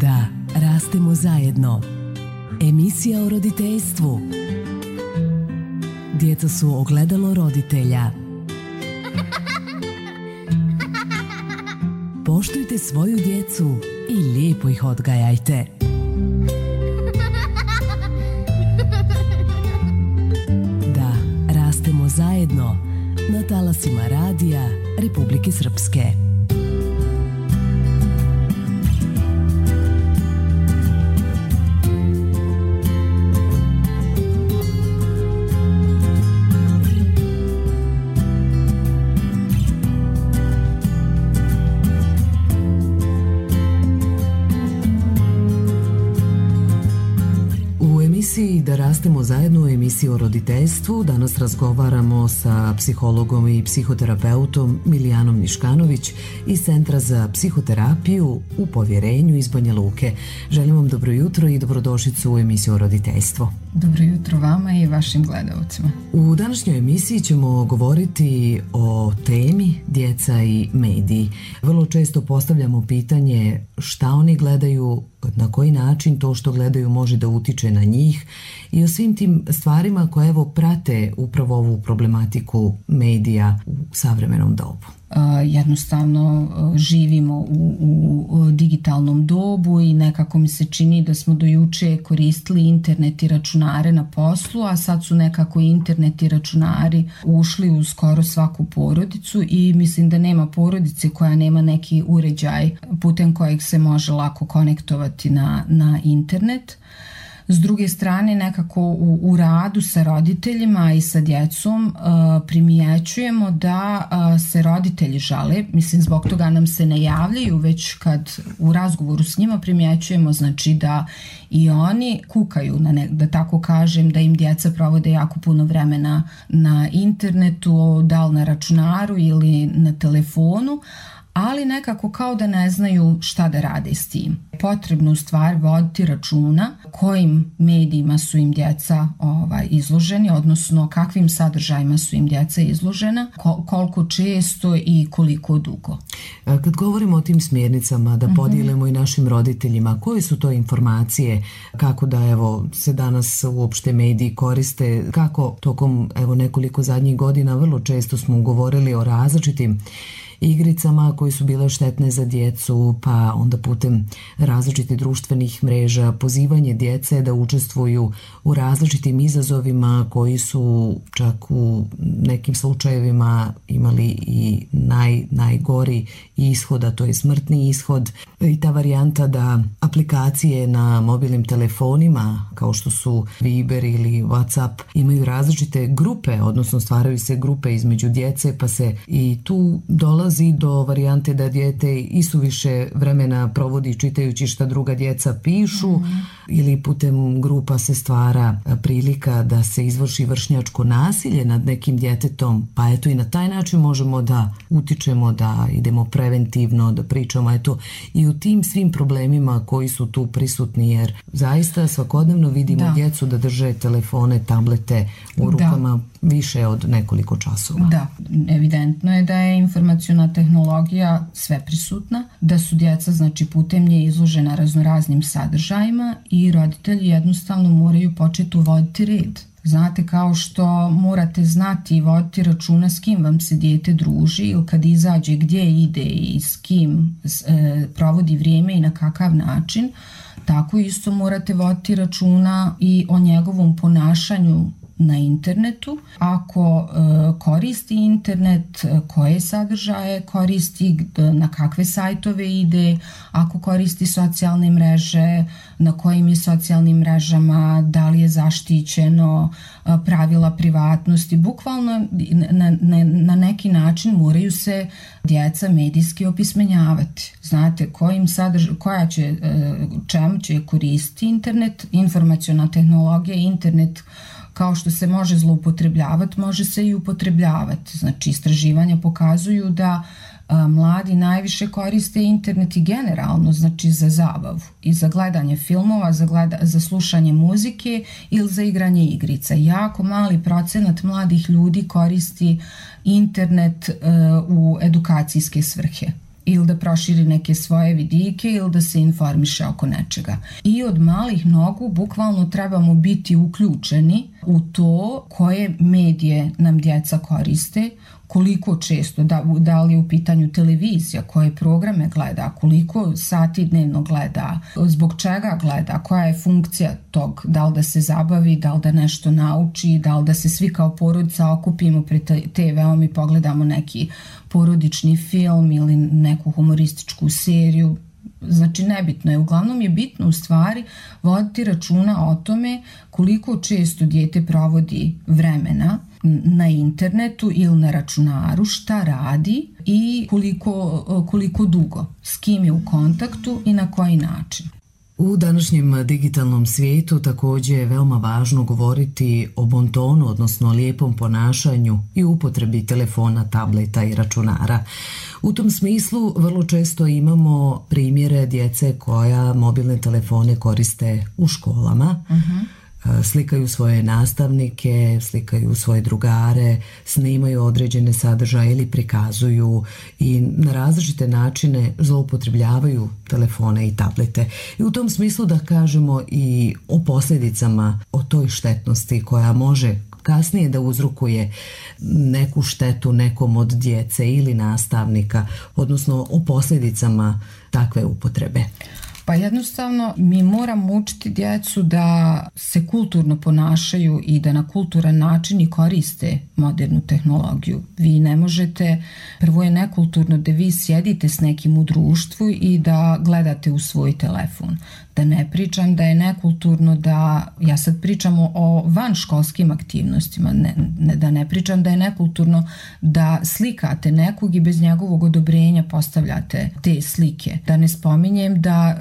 Da rastemo zajedno. Emisija o roditeljstvu. Djeca su ogledalo roditelja. Poštujte svoju djecu i lijepo ih odgajajte. Da rastemo zajedno na talasima radija Republike Srpske. Da rastemo zajedno u emisiji o roditeljstvu. Danas razgovaramo sa psihologom i psihoterapeutom Milijanom Niškanović iz Centra za psihoterapiju u Povjerenju iz Banja Luke. Želim vam dobro jutro i dobrodošlicu u emisiju o roditeljstvu. Dobro jutro vama i vašim gledalcima. U današnjoj emisiji ćemo govoriti o temi djeca i mediji. Vrlo često postavljamo pitanje šta oni gledaju, na koji način to što gledaju može da utiče na njih i o svim tim stvarima koje evo prate upravo ovu problematiku medija u savremenom dobu. Jednostavno živimo u digitalnom dobu i nekako mi se čini da smo do juče koristili internet i računare na poslu, a sad su nekako internet i računari ušli u skoro svaku porodicu i mislim da nema porodice koja nema neki uređaj putem kojeg se može lako konektovati na internet. S druge strane, nekako u radu sa roditeljima i sa djecom primjećujemo da se roditelji žale, mislim zbog toga nam se ne javljaju, već kad u razgovoru s njima primjećujemo znači da i oni kukaju, da tako kažem, da im djeca provode jako puno vremena na internetu, da li na računaru ili na telefonu, ali nekako kao da ne znaju šta da rade s tim. Potrebno u stvari voditi računa kojim medijima su im djeca izloženi, odnosno kakvim sadržajima su im djeca izložena, koliko često i koliko dugo. Kad govorimo o tim smjernicama, da podijelimo i našim roditeljima, koje su to informacije, kako da evo se danas uopšte mediji koriste, kako tokom nekoliko zadnjih godina vrlo često smo govorili o različitim igricama koje su bile štetne za djecu, pa onda putem različitih društvenih mreža, pozivanje djece da učestvuju u različitim izazovima koji su čak u nekim slučajevima imali i najgori ishod, a to je smrtni ishod. I ta varijanta da aplikacije na mobilnim telefonima, kao što su Viber ili WhatsApp, imaju različite grupe, odnosno stvaraju se grupe između djece, pa se i tu dolazi do varijante da dijete isuviše vremena provodi čitajući šta druga djeca pišu ili putem grupa se stvara prilika da se izvrši vršnjačko nasilje nad nekim djetetom, pa eto i na taj način možemo da utičemo, da idemo preventivno, da pričamo i u tim svim problemima koji su tu prisutni, jer zaista svakodnevno vidimo djecu da drže telefone, tablete u rukama više od nekoliko časova. Da, evidentno je da je informaciona tehnologija sve prisutna, da su djeca znači putem nje izložena raznoraznim sadržajima i roditelji jednostavno moraju početi uvoditi red. Znate, kao što morate znati i voditi računa s kim vam se dijete druži ili kad izađe gdje ide i s kim provodi vrijeme i na kakav način, tako isto morate voditi računa i o njegovom ponašanju na internetu. Ako koristi internet, koje sadržaje koristi, na kakve sajtove ide, ako koristi socijalne mreže, na kojim je socijalnim mrežama, da li je zaštićeno, pravila privatnosti. Bukvalno na neki način moraju se djeca medijski opismenjavati. Znate, čemu će koristiti internet, informaciona tehnologija, internet kao što se može zloupotrebljavati, može se i upotrebljavati. Znači, istraživanja pokazuju da mladi najviše koriste internet i generalno, znači za zabavu i za gledanje filmova, za slušanje muzike ili za igranje igrica. Jako mali procenat mladih ljudi koristi internet u edukacijske svrhe. ili da proširi neke svoje vidike ili da se informiše oko nečega. I od malih nogu bukvalno trebamo biti uključeni u to koje medije nam djeca koriste, koliko često, da li je u pitanju televizija, koje programe gleda, koliko sati dnevno gleda, zbog čega gleda, koja je funkcija tog, da li da se zabavi, da li da nešto nauči, da li da se svi kao porodica okupimo pred TV-om i pogledamo neki porodični film ili neku humorističku seriju. Znači nebitno je, uglavnom je bitno u stvari voditi računa o tome koliko često dijete provodi vremena na internetu ili na računaru, šta radi i koliko dugo, s kim je u kontaktu i na koji način. U današnjem digitalnom svijetu također je veoma važno govoriti o bontonu, odnosno lijepom ponašanju i upotrebi telefona, tableta i računara. U tom smislu vrlo često imamo primjere djece koja mobilne telefone koriste u školama, slikaju svoje nastavnike, slikaju svoje drugare, snimaju određene sadržaje ili prikazuju i na različite načine zloupotrebljavaju telefone i tablete. I u tom smislu da kažemo i o posljedicama, o toj štetnosti koja može kasnije da uzrokuje neku štetu nekom od djece ili nastavnika, odnosno o posljedicama takve upotrebe. Pa jednostavno mi moramo učiti djecu da se kulturno ponašaju i da na kulturan način i koriste modernu tehnologiju. Vi ne možete, prvo je nekulturno da vi sjedite s nekim u društvu i da gledate u svoj telefon. Da ne pričam da je nekulturno da, ja sad pričam o vanškolskim aktivnostima, da ne pričam da je nekulturno da slikate nekog i bez njegovog odobrenja postavljate te slike. Da ne spominjem da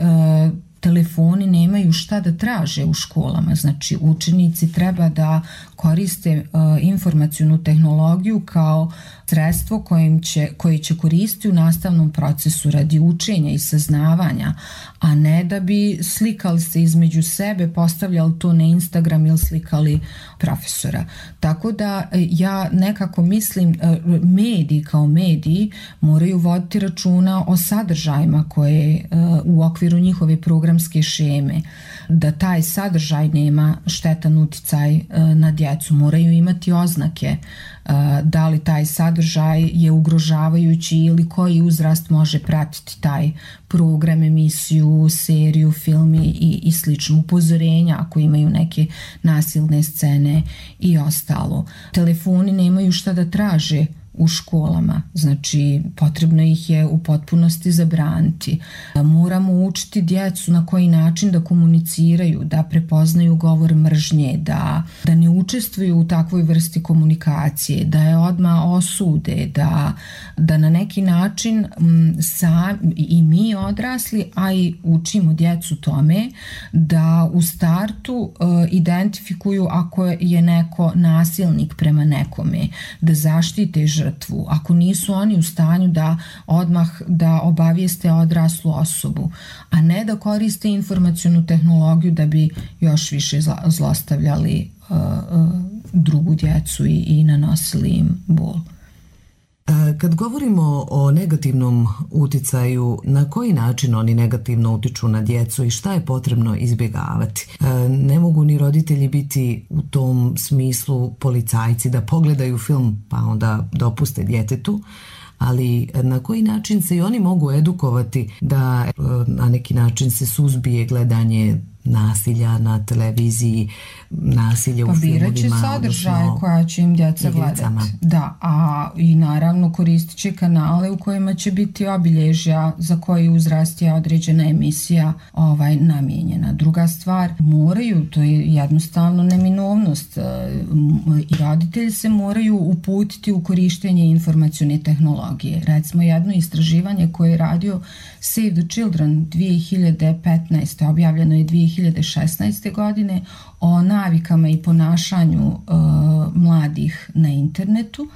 telefoni nemaju šta da traže u školama, znači učenici treba da koriste informacionu tehnologiju kao sredstvo koje će koristiti u nastavnom procesu radi učenja i saznavanja, a ne da bi slikali se između sebe, postavljali to na Instagram ili slikali profesora. Tako da ja nekako mislim mediji kao mediji moraju voditi računa o sadržajima koje u okviru njihove programske šeme, da taj sadržaj nema štetan uticaj na djecu, moraju imati oznake da li taj sadržaj je ugrožavajući ili koji uzrast može pratiti taj program, emisiju, seriju, film i slično, upozorenja ako imaju neke nasilne scene i ostalo. Telefoni nemaju šta da traže u školama, znači potrebno ih je u potpunosti zabraniti. Moramo učiti djecu na koji način da komuniciraju, da prepoznaju govor mržnje, da ne učestvuju u takvoj vrsti komunikacije, da je odmah osude, da na neki način i mi odrasli, a i učimo djecu tome da u startu identifikuju ako je neko nasilnik prema nekome, da zaštite žrtvu. Ako nisu oni u stanju da odmah da obavijeste odraslu osobu, a ne da koriste informacionu tehnologiju da bi još više zlostavljali drugu djecu i nanosili im bol. Kad govorimo o negativnom uticaju, na koji način oni negativno utiču na djecu i šta je potrebno izbjegavati? Ne mogu ni roditelji biti u tom smislu policajci da pogledaju film pa onda dopuste djetetu, ali na koji način se i oni mogu edukovati da na neki način se suzbije gledanje nasilja na televiziji, nasilje u filmovima. Pa birat će sadržaje koja će im djeca gledati. Da, a i naravno koristit će kanale u kojima će biti obilježja za koji uzrast je određena emisija namijenjena. Druga stvar, moraju, to je jednostavno neminovnost, i roditelji se moraju uputiti u korištenje informacione tehnologije. Recimo jedno istraživanje koje je radio Save the Children 2015. objavljeno je 2016. godine o navikama i ponašanju mladih na internetu.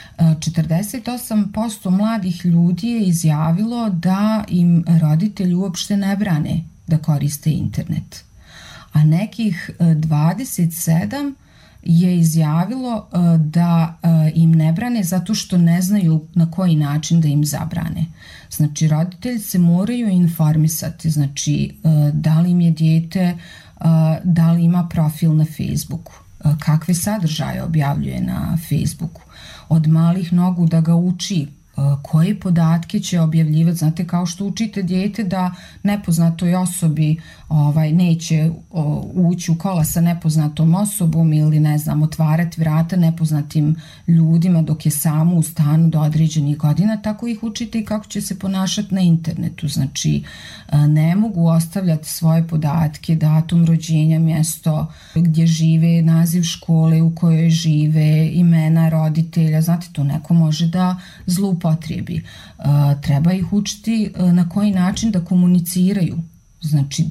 48% mladih ljudi je izjavilo da im roditelji uopšte ne brane da koriste internet, a nekih 27 je izjavilo da im ne brane zato što ne znaju na koji način da im zabrane. Znači, roditelji se moraju informisati, znači da li im je dijete, da li ima profil na Facebooku, kakve sadržaje objavljuje na Facebooku. Od malih nogu da ga uči koje podatke će objavljivati. Znate, kao što učite dijete da nepoznatoj osobi neće ući u kola sa nepoznatom osobom ili, ne znam, otvarati vrata nepoznatim ljudima dok je samo u stanu do određenih godina, tako ih učite i kako će se ponašati na internetu. Znači, ne mogu ostavljati svoje podatke, datum rođenja, mjesto gdje žive, naziv škole u kojoj žive, imena roditelja. Znate, to neko može da zloupotrebi. Treba ih učiti na koji način da komuniciraju. Znači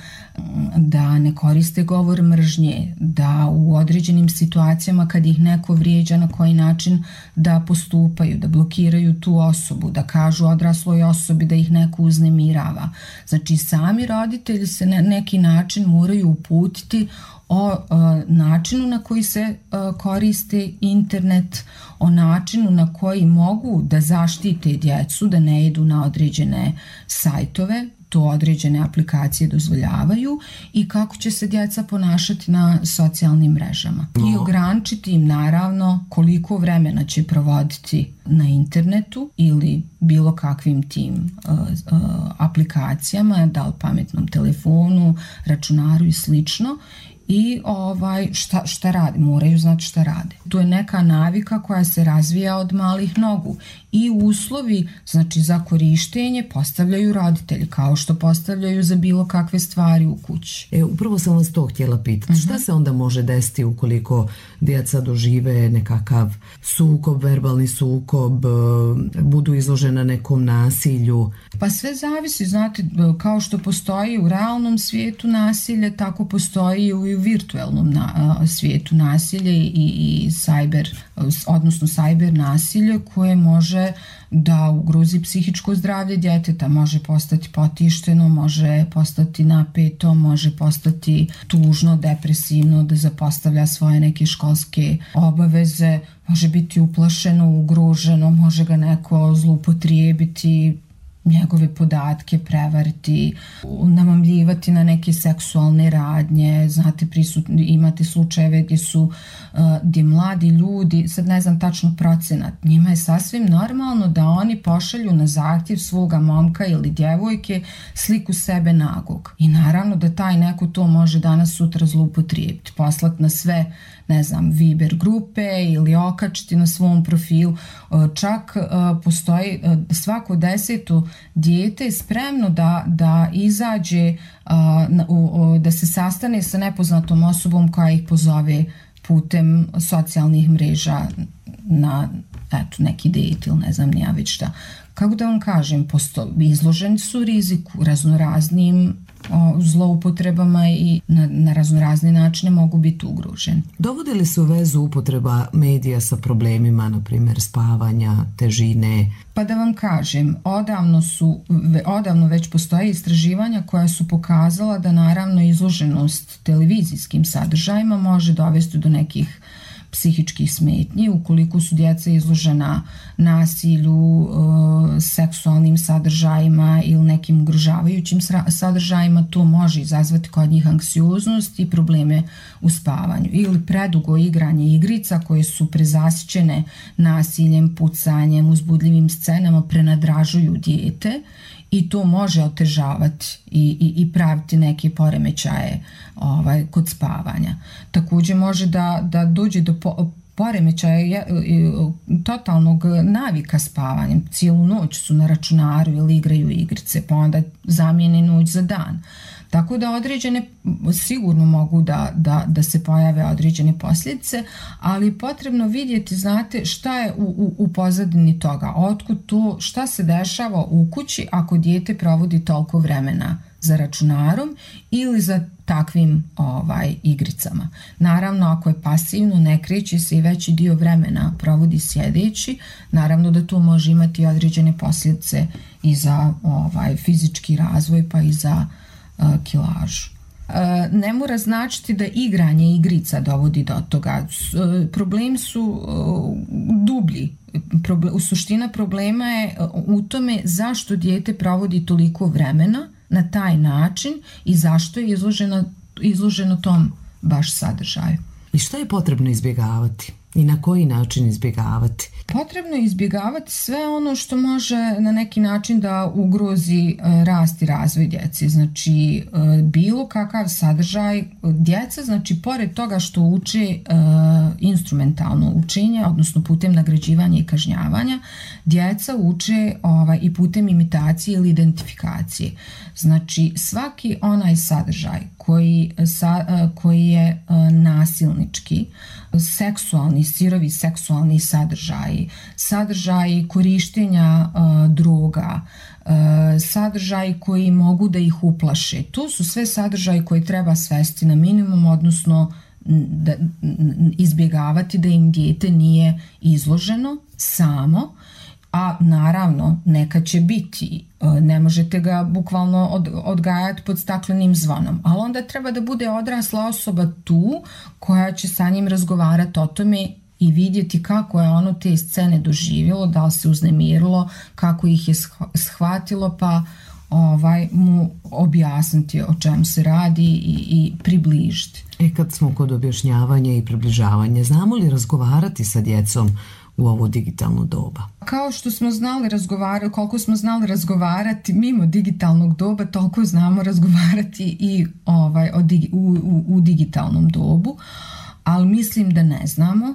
da ne koriste govor mržnje, da u određenim situacijama kad ih neko vrijeđa na koji način da postupaju, da blokiraju tu osobu, da kažu odrasloj osobi da ih neko uznemirava. Znači, sami roditelji se na neki način moraju uputiti o načinu na koji se koriste internet, o načinu na koji mogu da zaštite djecu, da ne idu na određene sajtove, to određene aplikacije dozvoljavaju, i kako će se djeca ponašati na socijalnim mrežama. I ograničiti im naravno koliko vremena će provoditi na internetu ili bilo kakvim tim aplikacijama, da li pametnom telefonu, računaru i slično. I šta rade, moraju znati šta rade. To je neka navika koja se razvija od malih nogu i uslovi, znači, za korištenje postavljaju roditelji, kao što postavljaju za bilo kakve stvari u kući. Upravo sam vas to htjela pitati. Šta se onda može desiti ukoliko djeca dožive nekakav sukob, verbalni sukob, budu izložena nekom nasilju? Pa sve zavisi, znate, kao što postoji u realnom svijetu nasilje, tako postoji i u virtualnom svijetu nasilje i cyber nasilje koje može da ugrozi psihičko zdravlje djeteta, može postati potišteno, može postati napeto, može postati tužno, depresivno, da zapostavlja svoje neke školske obaveze, može biti uplašeno, ugroženo, može ga neko zloupotrijebiti, njegove podatke prevariti, namamljivati na neke seksualne radnje. Znate, imate slučajeve gdje mladi ljudi, sad ne znam tačno procenat, njima je sasvim normalno da oni pošalju na zahtjev svoga momka ili djevojke sliku sebe nagog. I naravno da taj neko to može danas sutra zloupotrijebiti, poslati na sve, ne znam, Viber grupe ili okačiti na svom profilu. Čak postoji svako 10. dijete je spremno da izađe, da se sastane sa nepoznatom osobom koja ih pozove putem socijalnih mreža na neki date ili ne znam ni ja već šta. Kako da vam kažem, izloženi su riziku raznoraznim zloupotrebama i na raznorazne načine mogu biti ugroženi. Dovodi li se u vezu upotreba medija sa problemima, na primjer spavanja, težine? Pa da vam kažem, odavno već postoje istraživanja koja su pokazala da naravno izloženost televizijskim sadržajima može dovesti do nekih psihičkih smetnji. Ukoliko su djeca izložena nasilju, seksualnim sadržajima ili nekim ugrožavajućim sadržajima, to može izazvati kod njih anksioznost i probleme u spavanju. Ili predugo igranje igrica koje su prezasićene nasiljem, pucanjem, uzbudljivim scenama prenadražuju dijete i to može otežavati i praviti neke poremećaje kod spavanja. Također može da dođe do poremećaja totalnog navika spavanjem. Cijelu noć su na računaru ili igraju igrice, pa onda zamijene noć za dan. Tako da sigurno mogu da se pojave određene posljedice, ali je potrebno vidjeti, znate, šta je u pozadini toga, otkud to, šta se dešava u kući ako dijete provodi toliko vremena za računarom ili za takvim igricama. Naravno, ako je pasivno, ne kreće se i veći dio vremena provodi sjedeći, naravno da to može imati određene posljedice i za fizički razvoj, pa i za kilažu. ne mora značiti da igranje igrica dovodi do toga. Problemi su dublji. Suština problema je u tome zašto dijete provodi toliko vremena na taj način i zašto je izloženo tom baš sadržaju. I šta je potrebno izbjegavati? I na koji način izbjegavati? Potrebno je izbjegavati sve ono što može na neki način da ugrozi rast i razvoj djece. Znači, bilo kakav sadržaj djeca, znači, pored toga što uče instrumentalno učenje, odnosno putem nagrađivanja i kažnjavanja, djeca uče i putem imitacije ili identifikacije. Znači, svaki onaj sadržaj koji je nasilnički, seksualni, sirovi seksualni sadržaji korištenja droga, sadržaji koji mogu da ih uplaše. To su sve sadržaji koji treba svesti na minimum, odnosno izbjegavati da im dijete nije izloženo samo, a naravno neka će biti, ne možete ga bukvalno odgajati pod staklenim zvonom, ali onda treba da bude odrasla osoba tu koja će sa njim razgovarati o tome i vidjeti kako je ono te scene doživjelo, da li se uznemirilo, kako ih je shvatilo, pa mu objasniti o čemu se radi i približiti. Kad smo kod objašnjavanja i približavanja, znamo li razgovarati sa djecom u ovo digitalno doba? Kao što smo znali razgovarati, koliko smo znali razgovarati mimo digitalnog doba, toliko znamo razgovarati i u digitalnom dobu, ali mislim da ne znamo.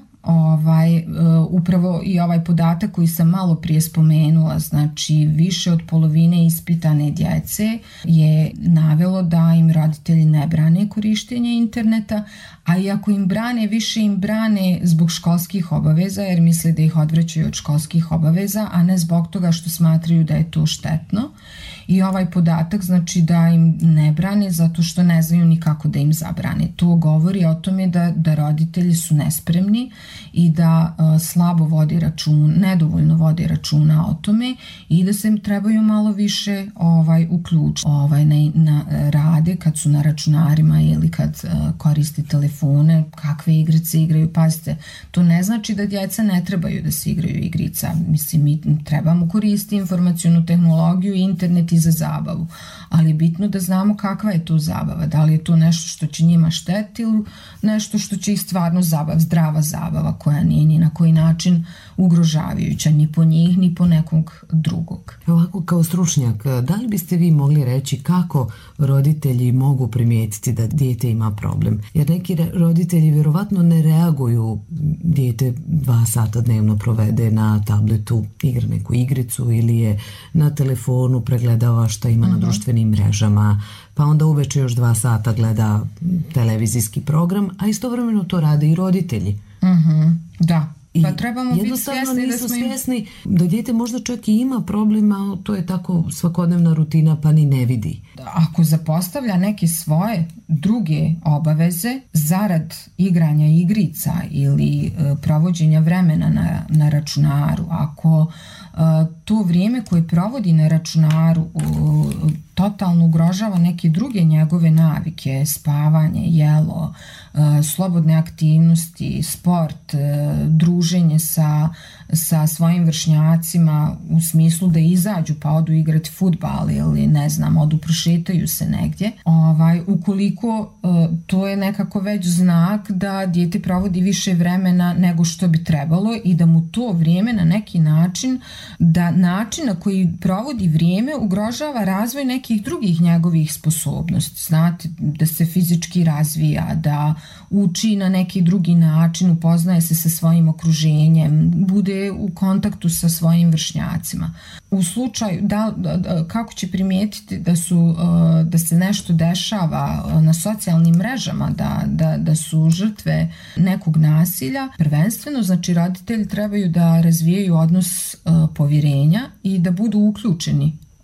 Upravo i ovaj podatak koji sam malo prije spomenula, znači više od polovine ispitane djece je navelo da im roditelji ne brane korištenje interneta, a i ako im brane, više im brane zbog školskih obaveza, jer misle da ih odvraćaju od školskih obaveza, a ne zbog toga što smatraju da je to štetno. I ovaj podatak znači da im ne brane zato što ne znaju ni kako da im zabrane. To govori o tome da roditelji su nespremni i da slabo vodi računa, nedovoljno vodi računa o tome i da se trebaju malo više uključiti na rade kad su na računarima ili kad koriste telefone, kakve igrice igraju. Pazite, to ne znači da djeca ne trebaju da se igraju igrica. Mislim, mi trebamo koristiti informacionu tehnologiju i internet i za zabavu, ali je bitno da znamo kakva je to zabava, da li je to nešto što će njima štetiti ili nešto što će ih stvarno zdrava zabava koja nije ni na koji način ugrožavajuća ni po njih ni po nekog drugog. Ovako, kao stručnjak, da li biste vi mogli reći kako roditelji mogu primijetiti da dijete ima problem? Jer neki roditelji vjerovatno ne reaguju, dijete 2 sata dnevno provede na tabletu, igra neku igricu ili je na telefonu, pregledava šta ima na društvenim mrežama, pa onda uveče još 2 sata gleda televizijski program, a istovremeno to rade i roditelji. Da. Pa trebamo biti svjesni da smo svjesni da dijete možda čak i ima problema, to je tako svakodnevna rutina pa ni ne vidi. Ako zapostavlja neke svoje druge obaveze zarad igranja igrica ili provođenja vremena na računaru, ako to vrijeme koje provodi na računaru totalno ugrožava neke druge njegove navike, spavanje, jelo, slobodne aktivnosti, sport, druženje sa svojim vršnjacima u smislu da izađu pa odu igrati fudbal ili ne znam, odu prošetaju se negdje. Ukoliko to je nekako već znak da dijete provodi više vremena nego što bi trebalo i da mu to vrijeme na neki način, da način na koji provodi vrijeme ugrožava razvoj nekih drugih njegovih sposobnosti. Znate, da se fizički razvija, da uči na neki drugi način, upoznaje se sa svojim okruženjem, bude u kontaktu sa svojim vršnjacima. U slučaju, kako će primijetiti da se nešto dešava na socijalnim mrežama, da su žrtve nekog nasilja, prvenstveno, znači roditelji trebaju da razvijaju odnos povjerenja i da budu uključeni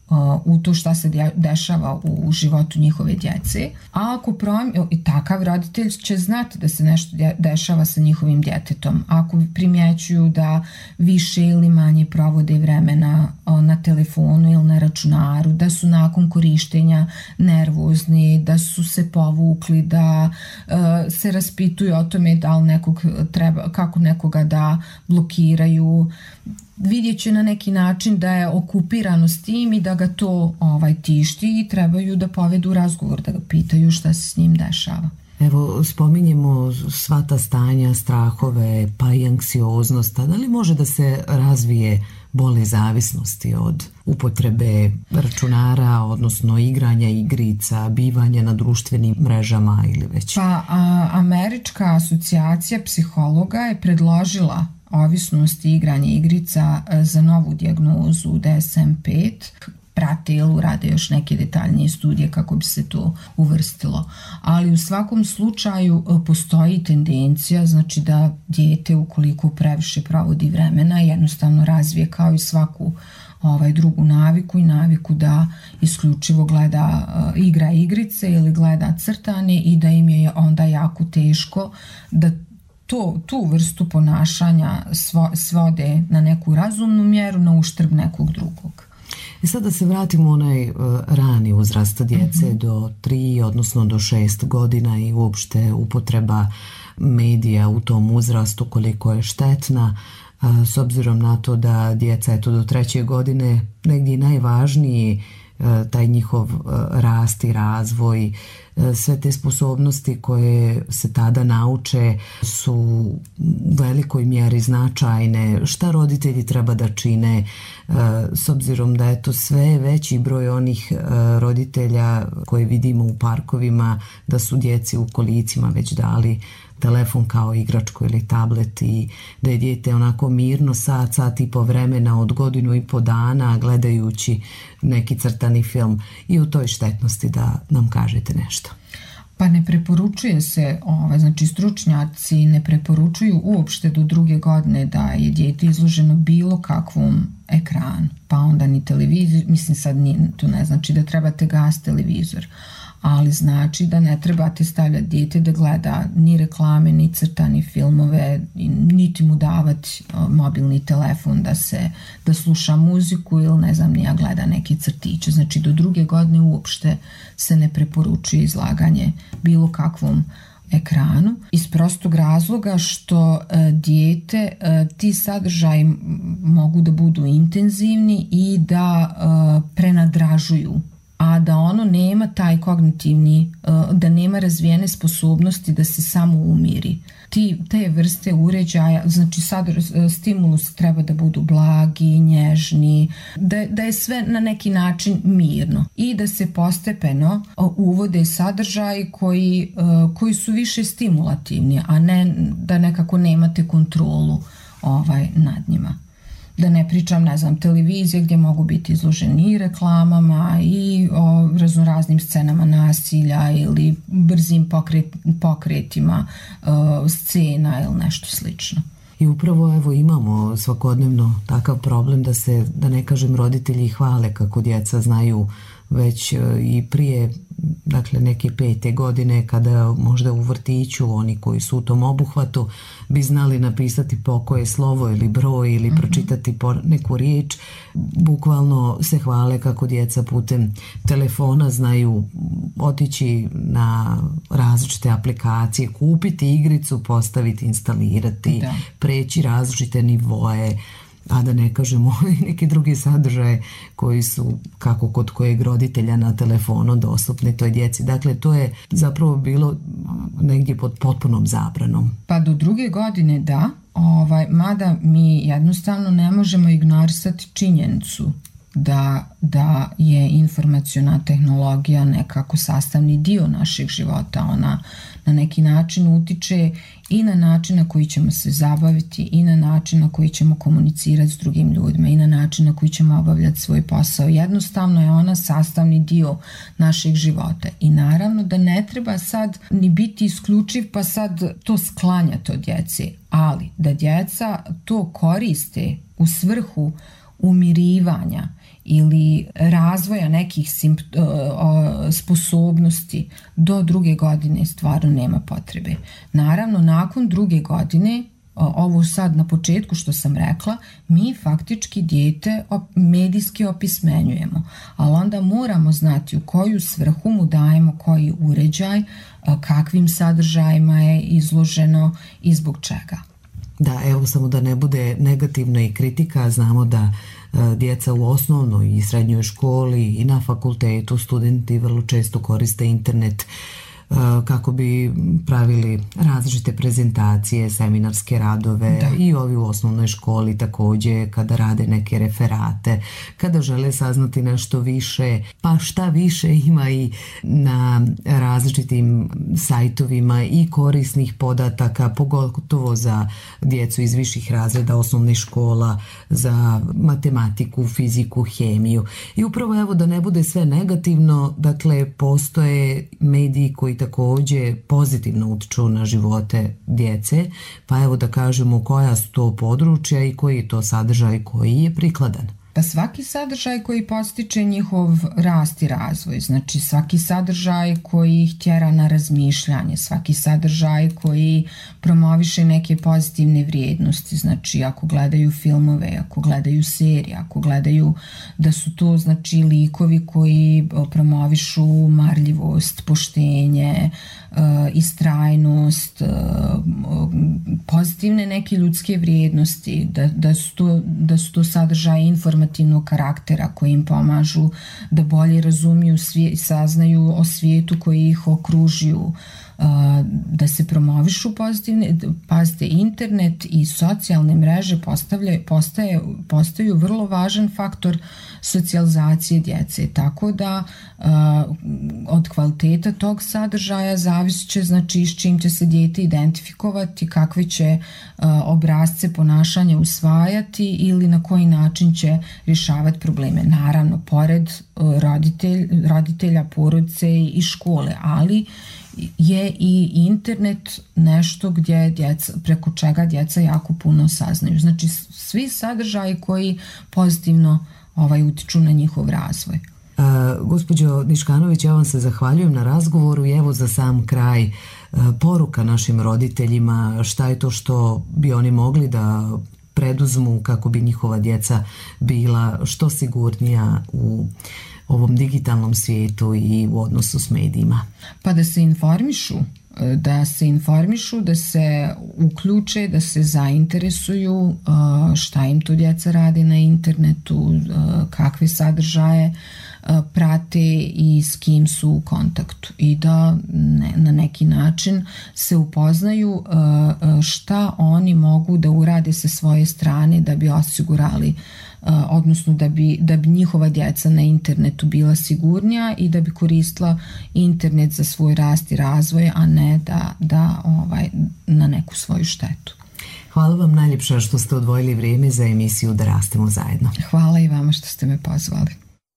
u to šta se dešava u životu njihove djece, a ako i takav roditelj će znati da se nešto dešava sa njihovim djetetom. Ako primjećuju da više ili manje provode vremena na telefonu ili na računaru, da su nakon korištenja nervozni, da su se povukli, da se raspituju o tome da li kako nekoga da blokiraju, vidjet će na neki način da je okupirano s tim i da ga to tišti i trebaju da povedu razgovor, da ga pitaju šta se s njim dešava. Evo, spominjemo sva ta stanja, strahove, pa i anksioznost, a da li može da se razvije bolest zavisnosti od upotrebe računara, odnosno igranja igrica, bivanja na društvenim mrežama ili već? Pa, Američka asocijacija psihologa je predložila ovisnost i igranje igrica za novu dijagnozu DSM-5. Prate ili urade još neke detaljnije studije kako bi se to uvrstilo. Ali u svakom slučaju postoji tendencija, znači da dijete ukoliko previše provodi vremena jednostavno razvije kao i svaku drugu naviku i naviku da isključivo gleda igra igrice ili gleda crtanje i da im je onda jako teško da tu vrstu ponašanja svode na neku razumnu mjeru na uštrb nekog drugog. I sad da se vratimo u onaj rani uzrast djece do 3, odnosno do 6 godina i uopšte upotreba medija u tom uzrastu koliko je štetna, s obzirom na to da djeca do 3. godine negdje najvažniji taj njihov rast i razvoj, sve te sposobnosti koje se tada nauče su u velikoj mjeri značajne. Šta roditelji treba da čine, s obzirom da je to sve veći broj onih roditelja koje vidimo u parkovima, da su djeci u kolicima već dali telefon kao igračku ili tablet i da je dijete onako mirno sat i po vremena od 1.5 dana gledajući neki crtani film. I u toj štetnosti da nam kažete nešto. Pa ne preporučuje se, znači stručnjaci ne preporučuju uopšte do 2. godine da je dijete izloženo bilo kakvom ekranu, pa onda ni televizor, mislim sad to ne znači da trebate gasiti televizor, ali znači da ne trebate stavljati dijete da gleda ni reklame, ni crtani filmove, niti mu davati mobilni telefon da sluša muziku ili ne znam nija gleda neke crtiće. Znači do 2. godine uopšte se ne preporučuje izlaganje bilo kakvom ekranu iz prostog razloga što dijete, ti sadržaji mogu da budu intenzivni i da prenadražuju, a da ono nema taj kognitivni, da nema razvijene sposobnosti da se samo umiri. Te vrste uređaja, znači stimulus treba da budu blagi, nježni, da je sve na neki način mirno i da se postepeno uvode sadržaji koji su više stimulativni, a ne da nekako nemate kontrolu nad njima. Da ne pričam, televizije gdje mogu biti izloženi i reklamama i raznoraznim scenama nasilja ili brzim pokretima scena ili nešto slično. I upravo imamo svakodnevno takav problem da ne kažem roditelji hvale kako djeca znaju već i prije neke 5. godine kada možda u vrtiću oni koji su u tom obuhvatu bi znali napisati pokoje slovo ili broj ili pročitati neku riječ. Bukvalno se hvale kako djeca putem telefona znaju otići na različite aplikacije, kupiti igricu, postaviti, instalirati, preći različite nivoe, a da ne kažemo neki drugi sadržaje koji su kako kod kojeg roditelja na telefonu dostupni toj djeci. Dakle, to je zapravo bilo negdje pod potpunom zabranom. Pa do 2. godine da, mada mi jednostavno ne možemo ignorisati činjenicu da je informaciona tehnologija nekako sastavni dio našeg života. Ona na neki način utiče i na način na koji ćemo se zabaviti i na način na koji ćemo komunicirati s drugim ljudima i na način na koji ćemo obavljati svoj posao. Jednostavno je ona sastavni dio našeg života i naravno da ne treba sad ni biti isključiv pa sad to sklanjati od djece, ali da djeca to koriste u svrhu umirivanja ili razvoja nekih sposobnosti do 2. godine stvarno nema potrebe. Naravno, nakon 2. godine, ovo sad na početku što sam rekla, mi faktički dijete medijski opismenjujemo, ali onda moramo znati u koju svrhu mu dajemo koji uređaj, kakvim sadržajima je izloženo i zbog čega. Da, evo samo da ne bude negativna i kritika, znamo da djeca u osnovnoj i srednjoj školi i na fakultetu, studenti vrlo često koriste internet kako bi pravili različite prezentacije, seminarske radove, da. I ovi u osnovnoj školi također kada rade neke referate, kada žele saznati nešto više, pa šta više ima i na različitim sajtovima i korisnih podataka, pogotovo za djecu iz viših razreda osnovnih škola, za matematiku, fiziku, hemiju. I upravo evo da ne bude sve negativno, dakle postoje mediji koji također pozitivno utiču na živote djece, pa evo da kažemo koja su to područja i koji je to sadržaj koji je prikladan. Pa svaki sadržaj koji postiče njihov rast i razvoj, znači svaki sadržaj koji ih tjera na razmišljanje, svaki sadržaj koji promoviše neke pozitivne vrijednosti, znači ako gledaju filmove, ako gledaju serije, ako gledaju da su to znači likovi koji promovišu marljivost, poštenje, istrajnost, pozitivne neke ljudske vrijednosti, da su to sadržaje informativnog karaktera koji im pomažu da bolje razumiju i saznaju o svijetu koji ih okružuju, da se promovišu pozitivne, pazite, internet i socijalne mreže postaju vrlo važan faktor socijalizacije djece, tako da od kvaliteta tog sadržaja zavisit će, znači s čim će se dijete identifikovati, kakve će obrasce ponašanja usvajati ili na koji način će rješavati probleme. Naravno, pored roditelja, porodice i škole, ali je i internet nešto gdje preko čega djeca jako puno saznaju. Znači svi sadržaji koji pozitivno utiču na njihov razvoj. Gospođo Niškanović, ja vam se zahvaljujem na razgovoru i evo za sam kraj poruka našim roditeljima, šta je to što bi oni mogli da preduzmu kako bi njihova djeca bila što sigurnija u ovom digitalnom svijetu i u odnosu s medijima. Pa da se informišu, da se uključe, da se zainteresuju šta im tu djeca radi na internetu, kakve sadržaje prate i s kim su u kontaktu i da na neki način se upoznaju šta oni mogu da urade sa svoje strane da bi osigurali, odnosno da bi njihova djeca na internetu bila sigurnija i da bi koristila internet za svoj rast i razvoj, a ne da na neku svoju štetu. Hvala vam najljepša što ste odvojili vrijeme za emisiju Da rastemo zajedno. Hvala i vama što ste me pozvali.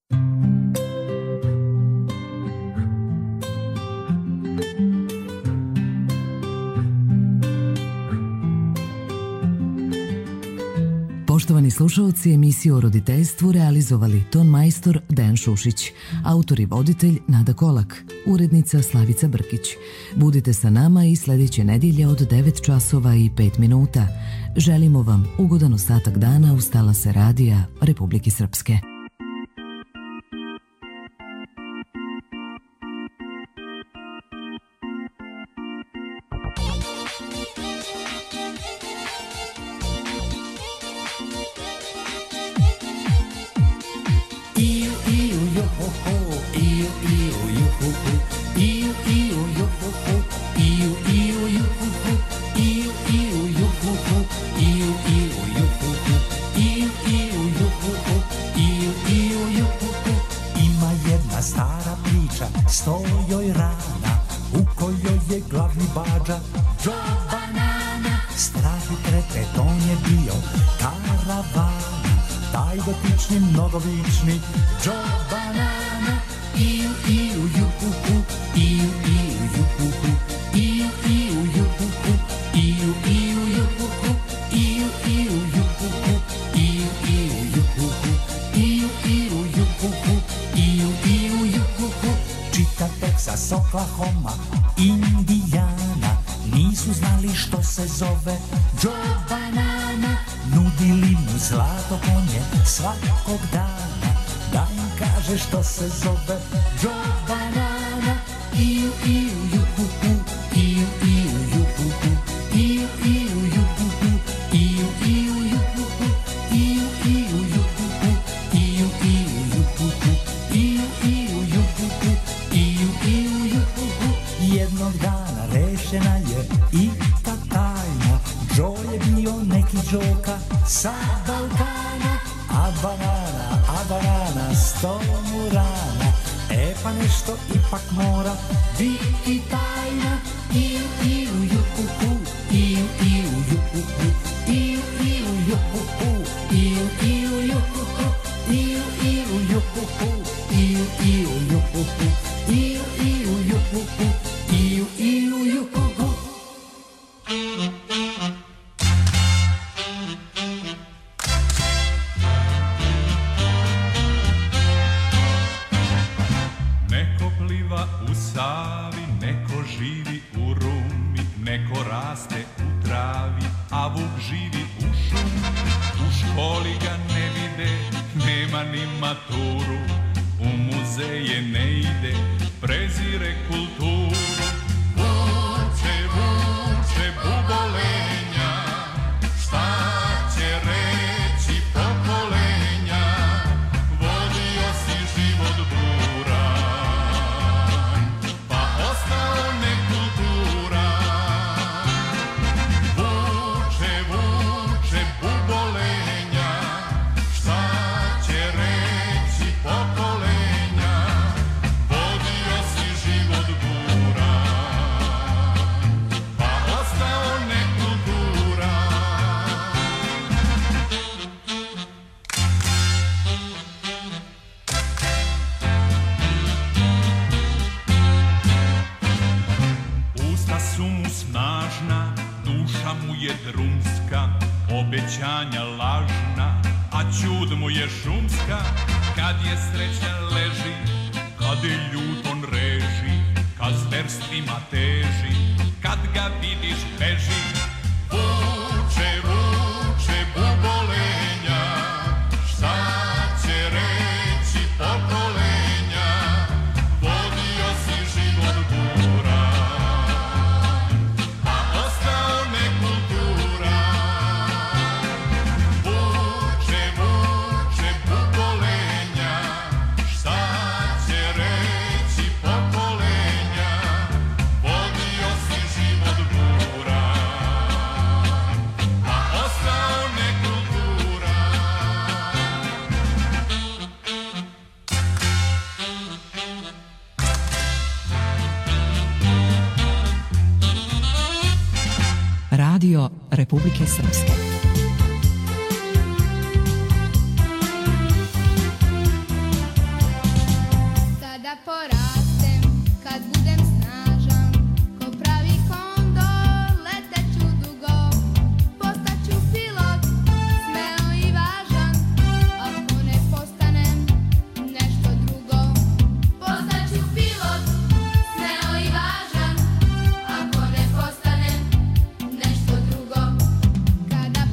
Poštovani slušalci, emisiju o roditeljstvu realizovali ton majstor Dejan Šušić, autor i voditelj Nada Kolak, urednica Slavica Brkić. Budite sa nama i sljedeće nedjelje od 9 časova i 5 minuta. Želimo vam ugodan ostatak dana uz talase radija Republike Srpske. Stojoj rana u kojoj je glavni bađa Joe Banana. Strah i trepet on je bio karavana, taj dotični mnogovični Joe Banana. Iu, iu, juhuhu, iu, iu, juhuhu, iu, iu, juhuhu, iu, iu, juhuhu, iu, iu, juhuhu, iu, iu, juhuhu. Oklahoma, Indijana, nisu znali što se zove Joe Banana. Nudili mu zlato konje svakog dana, da im kaže što se zove Joe Banana. Iu, iu, juhu, iu, iu, juhu, iu, iu, juhu, iu, iu, juhu, iu, iu, juhu, iu, iu, juhu, iu, iu, juhu, iu, iu, juhu. Jednog dana rešena je i ta tajna, Joe je bio neki Đoka sa Balkana, a banana, sto mu rana. E pa nešto ipak mora biti tajna. Iu, iu, juhu, iu, iu, juhu, iu, iu, juhu, iu, iu, juhu, iu, iu, juhu, iu, iu, juhu, iu, iu, juhu, iu, iu, juhu. U Savi, neko živi u Rumi, neko raste u travi, a vuk živi u šumi. U školi ga ne vide, nema ni maturu, u muzeje ne ide, prezire kulturu. Vuče, vuče bubolenja, šta će reći pokolenja, vodio si život bura. Je drumska, obećanja lažna, a ćud mu je šumska. Kad je sreća leži, kad je ljut on reži, kad zverstvima teži, kad ga vidiš beži. Vuče, vuče bubolenja, šta će reći pokolenja, vodio si život bura. Radio Republike Srpske. Kada porastem, kad budem snažan, ko pravi kondor, leteću dugo, postaću pilot, smeo i važan, ako ne postanem nešto drugo. Postaću pilot, smeo i važan, ako ne postanem nešto drugo. Kada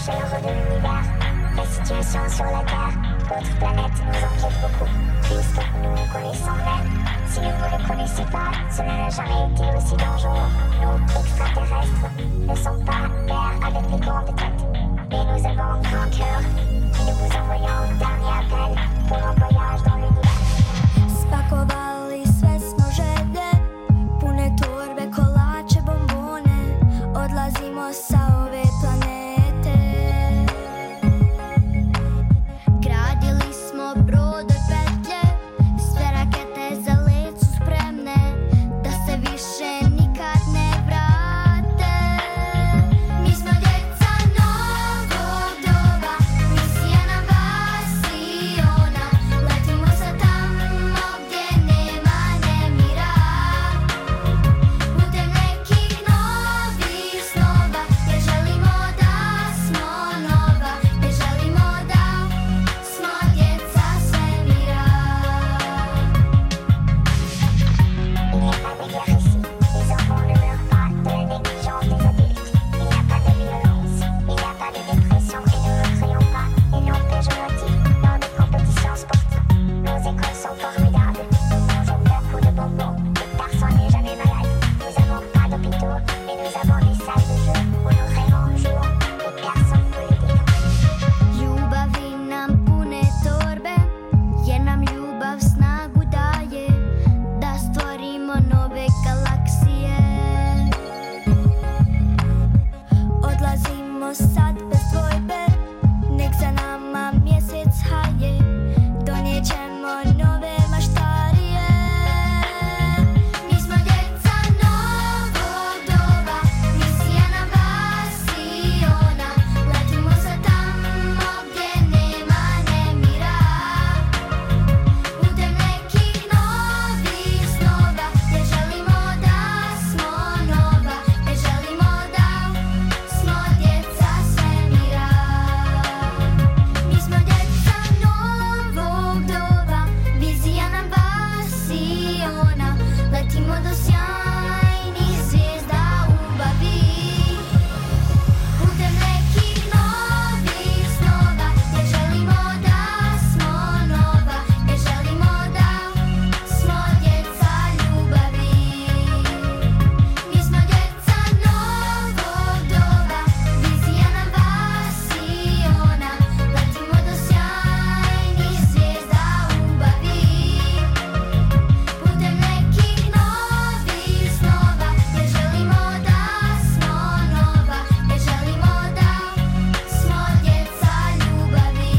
marcher heureux de l'univers. La situation sur la Terre, l'autre planète nous inquiète beaucoup. Puisque nous nous connaissons vrai. Si vous ne le connaissez pas, cela n'a jamais été aussi dangereux. Nous, extraterrestres, ne sommes pas pères avec des grandes têtes. Mais nous avons un grand cœur. Et nous vous envoyons un dernier appel pour un voyage dans l'univers. Spakovali sve smo želje, pune torbe, kolače, bombone. Odlazimo sa ove planete. Gradili smo brode, petlje, sve rakete za let su spremne, da se više nikad ne vrate. Mi smo djeca novog doba, misija nam vasiona. Letimo sa tamo gdje nema nemira, putem nekih novih snova, jer želimo da smo nova, jer želimo da smo djeca svemira. Il n'y a pas de guerre ici, les enfants ne meurent pas de la négligence des adultes. Il n'y a pas de violence, il n'y a pas de dépression et nous ne crions pas et non péjoratifs lors des compétitions sportives. Nos écoles sont formidables, nous mangeons beaucoup de bonbons et personne n'est jamais malade. Nous n'avons pas d'hôpitaux, mais nous avons des salles de jeu où nous rêvons un jour et personne ne peut les détruire. Ljubavi nam pune torbe, jer nam ljubav snagu daje, da stvorimo nove galaksije. Odlazimo sad bez dvojbe, nek za nama mjesec haje, donijećemo nove maštarije. Mi smo djeca novog doba, misija nam vasiona. Letimo sa tamo gdje nema nemira, putem nekih novih snova, jer želimo da smo nova, jer želimo da smo djeca svemira. Mi smo djeca novog doba, vizija nam vasiona. Letimo do sjajnih zvijezda ubavi, putem nekih novih snova, jer želimo da smo nova, jer želimo da smo djeca ljubavi. Mi smo djeca novog doba, vizija nam vasiona. Letimo do sjajnih zvijezda ubavi, putem nekih novih snova, jer želimo da smo nova, jer želimo da smo djeca ljubavi.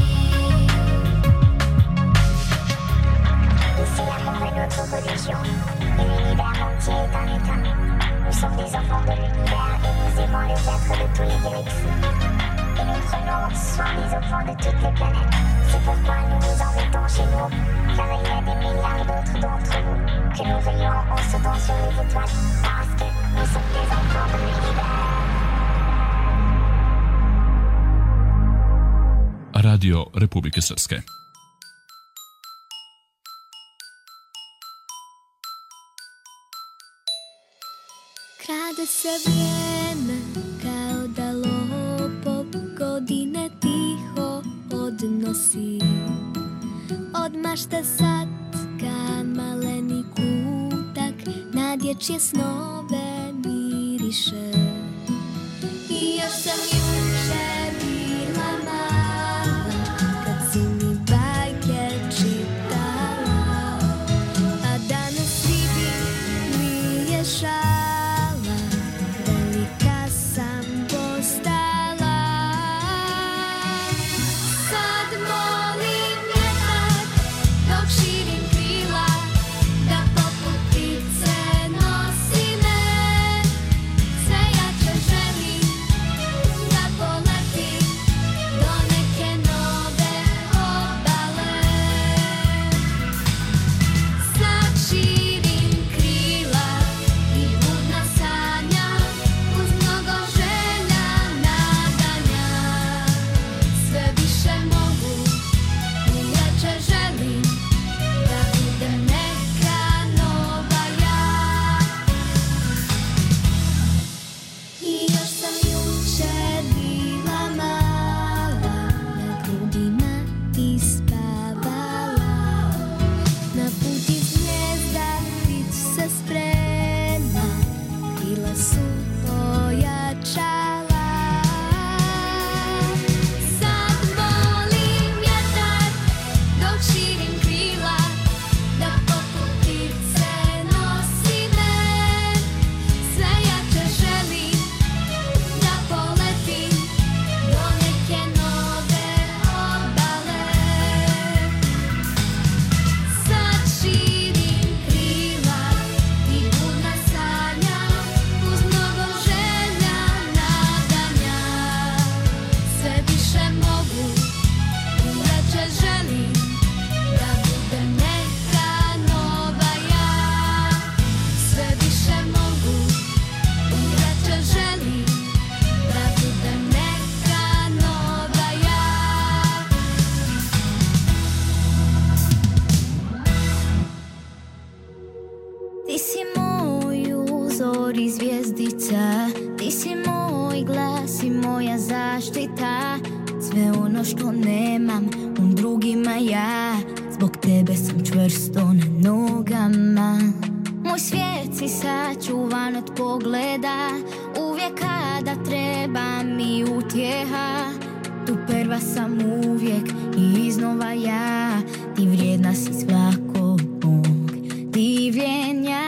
Ici, l'amour est notre religion, et l'univers entier est un état. Nous sommes des enfants de l'univers et nous aimons les êtres de tous les galaxies. Et nous prenons soin des enfants de toutes les planètes. C'est pourquoi nous vous invitons chez nous, car il y a des milliards d'autres d'entre vous que nous veillons en sautant sur les étoiles, parce que nous sommes des enfants de l'univers. Radio Republike Srpske. Krade se vrijeme kao da lopov, godine tiho odnosi. Od mašte sad ka maleni kutak, na dječje snove miriše. I još sam juče bila mala, kad si mi bajke čitala, a danas vidim nije šala, velika sam postala. Sad molim vjetar dok širim krila, da poput ptice nosi me. Sve Ti si moj uzor i zvijezdica, ti si moj glas i moja zaštita. Sve ono što nemam u drugima ja, zbog tebe sam čvrsto na nogama. Moj svijet si sačuvan od pogleda, uvijek kada treba mi utjeha. Tu prva sam uvijek i iznova ja, ti vrijedna si svakog mog divljenja.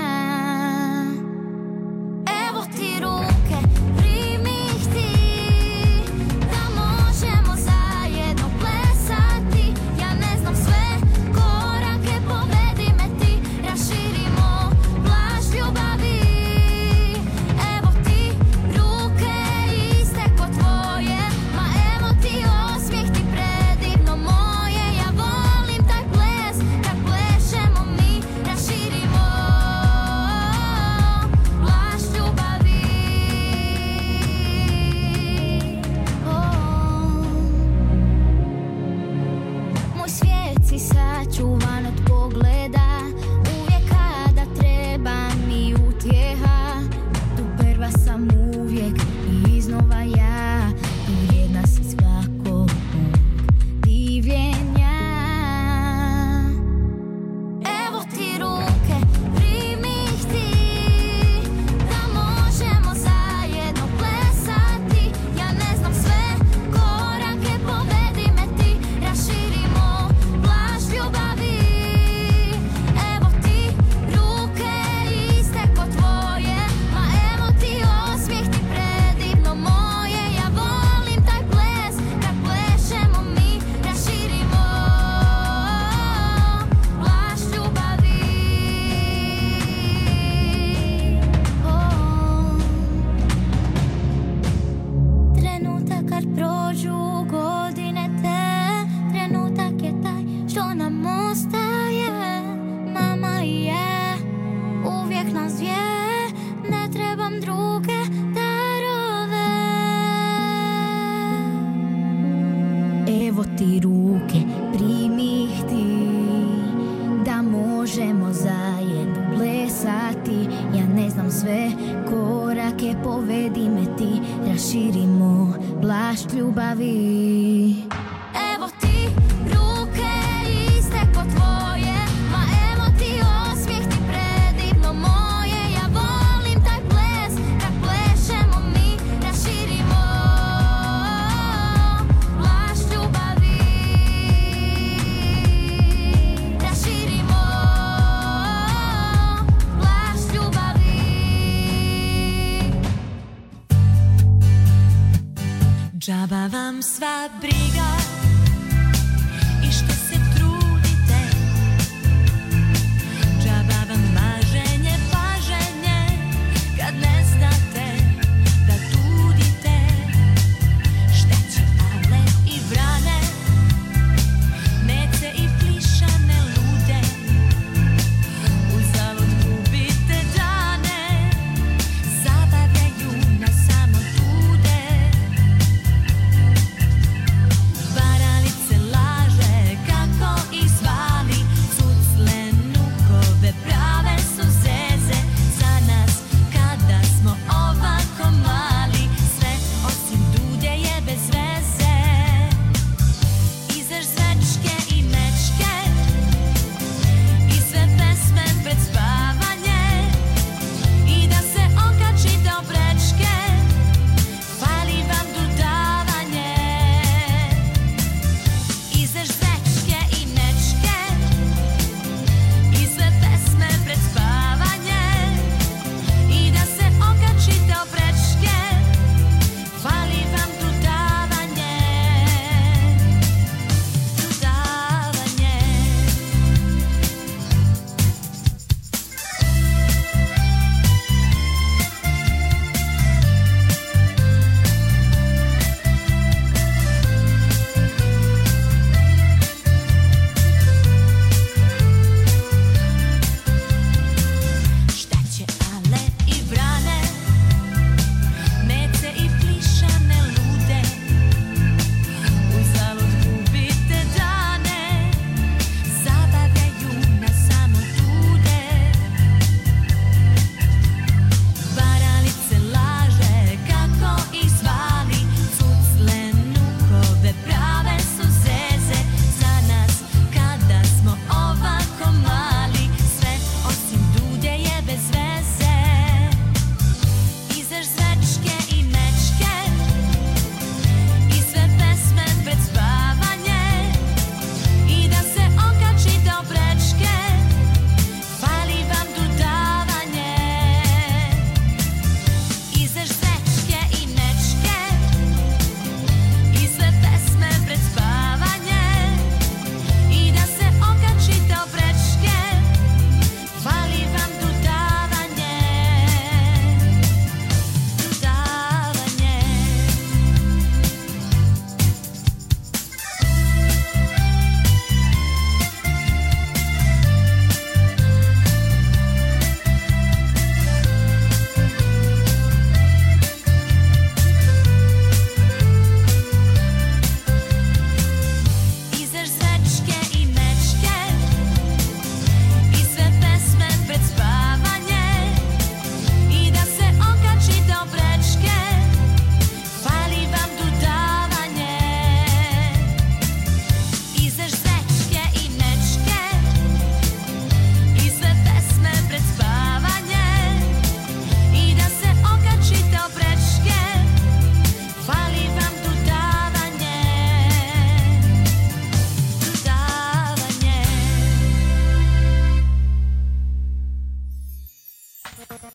Evo ti ruke, primi ih ti, da možemo zajedno plesati. Ja ne znam sve korake, povedi me ti, raširimo plaž ljubavi. Evo ti ruke iste ko tvoje, ma evo ti osmijeh ti predivno moje. Ja volim taj ples, kad plešemo mi, raširimo plaž ljubavi. Moj svijet si sačuvan od pogleda, uvijek kada treba mi utjeha. Tu prva sam uvijek i iznova ja, ti vrijedna si svakog mog divljenja. Evo ti ruke, primi ih ti, da možemo zajedno plesati. Ja ne znam sve korake, povedi me ti, raširimo plaž ljubavi. Evo ti ruke iste ko tvoje, ma evo ti osmijeh ti predivno moje. Ja volim taj ples, kad plešemo mi, raširimo plaž ljubavi. Trenutak kad prođu godine te, trenutak je taj što nam ostaje. Mama i ja, uvijek nas dvije, ne trebam druge darove. Evo ti ruke, primi ih ti, da možemo zajedno plesati. Ja ne znam sve korake, povedi me ti, raširimo plašt ljubavi. Evo ti ruke iste ko tvoje, ma evo ti osmijeh ti predivno moje. Ja volim taj ples, kad plešemo mi, raširimo plašt ljubavi. Raširimo plašt ljubavi. Džaba vam sva briga i što